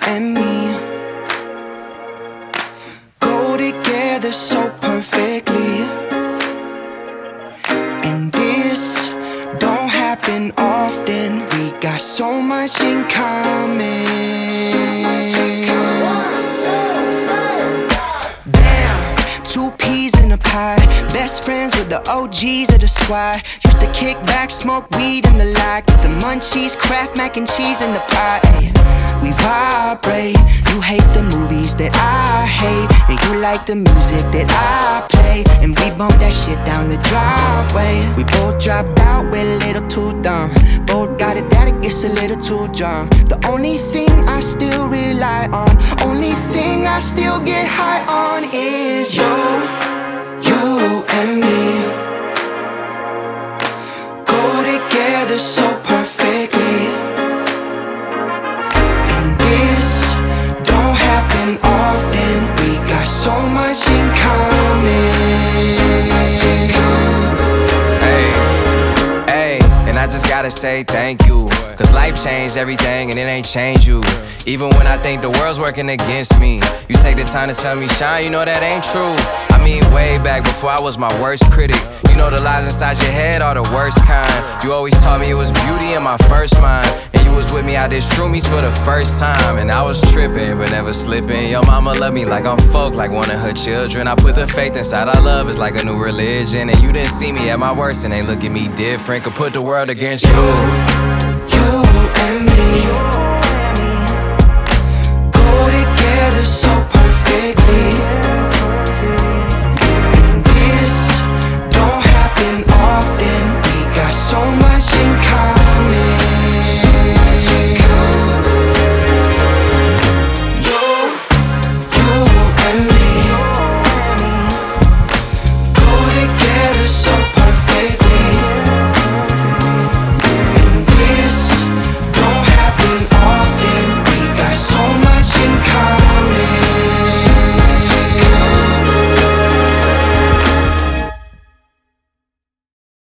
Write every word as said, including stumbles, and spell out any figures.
and me go together so perfectly, and this don't happen often. We got so much in common. Damn, two peas in a pie, best friends with the O Gs of the squad. Used to kick back, smoke weed in the lot, get the munchies, Kraft mac and cheese in the pot. Ay, we vibrate. You hate the movies that I hate, and you like the music that I play, and we bump that shit down the driveway. We both dropped out, we're a little too dumb. Both got it that it gets a little too drunk. The only thing I still rely on, only thing I still get high on is you, you and me go together so perfectly, and this don't happen often. We got so much in common. Hey, hey, and I just gotta say thank you, cause life changed everything and it ain't changed you. Even when I think the world's working against me, you take the time to tell me, Shine, you know that ain't true. I mean, way back before I was my worst critic. You know the lies inside your head are the worst kind. You always taught me it was beauty in my first mind, and you was with me out there shroomies for the first time. And I was tripping, but never slipping. Your mama loved me like I'm folk, like one of her children. I put the faith inside our love, it's like a new religion. And you didn't see me at my worst and ain't look at me different. Could put the world against you, you and me.